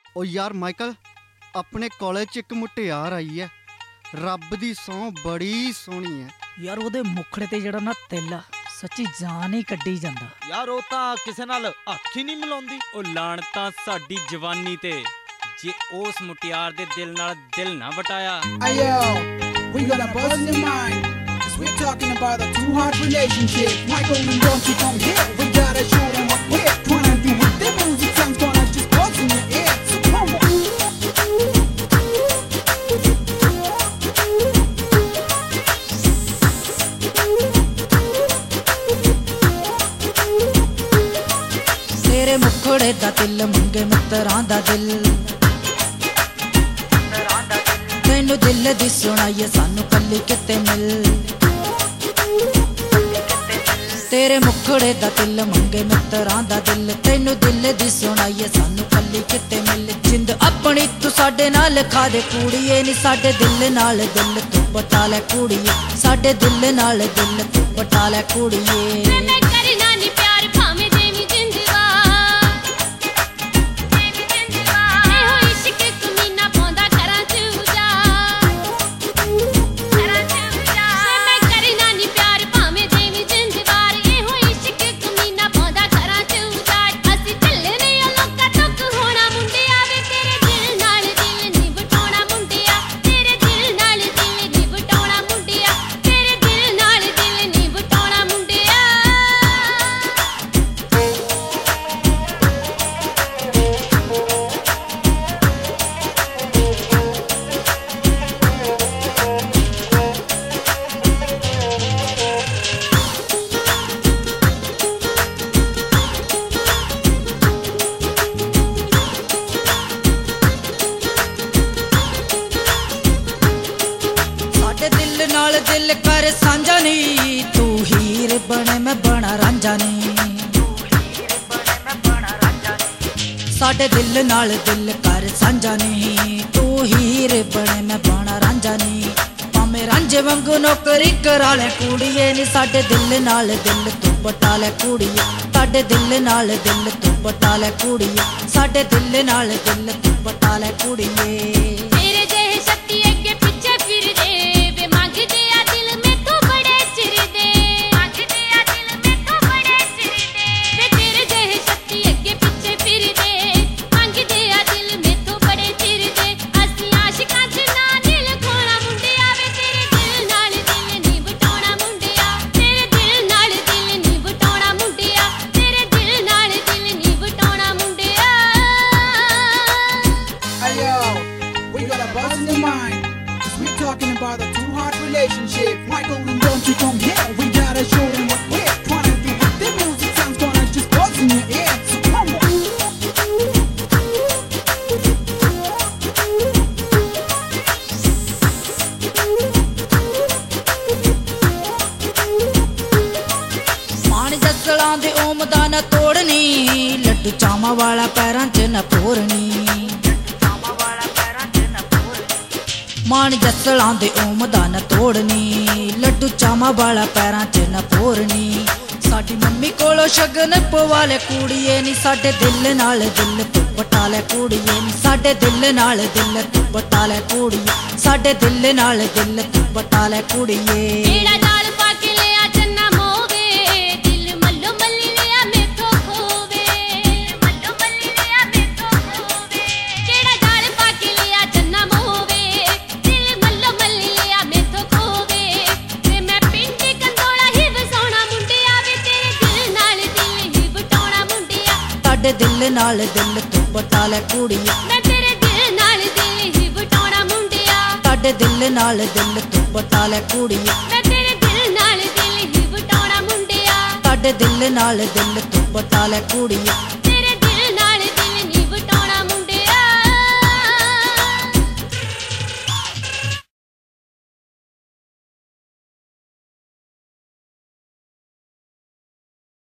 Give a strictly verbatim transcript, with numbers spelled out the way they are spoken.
ओ यार माइकल, अपने कॉलेज च एक मुटियार आई है, रब दी सौं बड़ी सोहनी है यार। ओदे मुखड़े ते जेड़ा ना तिल आ, सच्ची जान ही कड्डी जांदा यार। ओ तां किसे नाल हत्थ ही नहीं मिलाउंदी। ओ लाणतां साडी जवानी ते, जे उस मुटियार दे दिल नाल दिल ना वटाया। Ayo, we got a buzz in your mind, cause we're talking about a too hard relationship. Michael, and don't you come here, we gotta show them what we're trying to do with the music. Sounds gonna just buzz in your ear, so come on. तेरे मुखड़े दा दिल मंगे मित्तरां दा दिल, तैनू दिल दी सुनाइए सानू कल्ली किते मिल। तेरे मुखड़े दा दिल मंगे मित्तरां दा दिल, तैनू दिल दी सुनाइए सानू कल्ली किते मिल। जिंद अपनी तू साडे नाल खा दे कुड़िए नी, साडे दिल नाल दिल तू पटा लै कुड़िए, साडे दिल नाल दिल तू पटा लै कुड़िए। नाल दिल कर सांझा नी, तू हीर बने मैं बना रांझा नी। साडे दिल नाल दिल कर सांझा नी, तू हीर बने मैं बना रांझा नी। भावें रांझे वांगू नौकरी करा लै कुड़िए नी, साडे दिल नाल दिल तू पटा लै कुड़िए, साडे दिल नाल दिल तू पटा लै कुड़िए, साडे दिल नाल दिल तू पटा लै कुड़िए। Talking about a too hard relationship. Michael, and don't you come here, we gotta show them what we're trying to do with the music. Sounds gonna just buzz in your ear, so come on. मान जसलां दे ओम दा ना तोड़नी, लड्डू चामा वाला पैरां च न पोरनी। मान जसलां दे ओम दा न तोड़नी, लड्डू चामा वाला पैरां च न पोरनी। साडी मम्मी कोलों शगन पवा लै कुड़िए नी, साडे दिल नाल दिल तू पटा लै कुड़िए नी, साडे दिल नाल दिल तू पटा लै कुड़िए, साडे दिल नाल दिल तू पटा लै कुड़िए। साडे दिल नाल दिल तू पटा लै कुड़िए, मैं तेरे दिल नाल दिल ही वटाउणा मुंडिया। साडे दिल नाल दिल तू पटा लै कुड़िए, मैं तेरे दिल नाल दिल ही वटाउणा मुंडिया। साडे दिल नाल दिल तू पटा लै कुड़िए।